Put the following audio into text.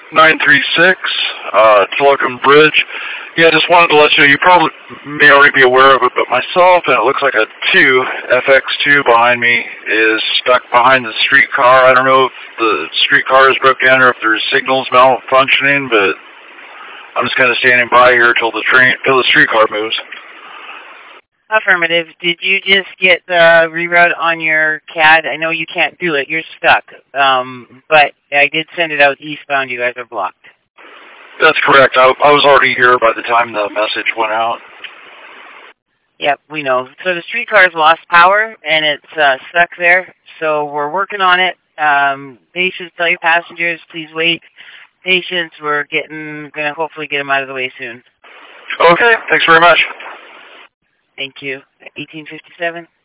936, Tulucum Bridge. Yeah, just wanted to let you know, you probably may already be aware of it, but myself, and it looks like a FX2 behind me, is stuck behind the streetcar. I don't know if the streetcar is broke down or if there's signals malfunctioning, but I'm just kind of standing by here till the streetcar moves. Affirmative. Did you just get the reroute on your CAD? I know you can't do it. You're stuck. But I did send it out eastbound. You guys are blocked. That's correct. I was already here by the time the message went out. Yep, we know. So the streetcar's lost power, and it's stuck there. So we're working on it. Patience, tell your passengers, please wait. Patience, we're going to hopefully get them out of the way soon. Okay, thanks very much. Thank you. 1857.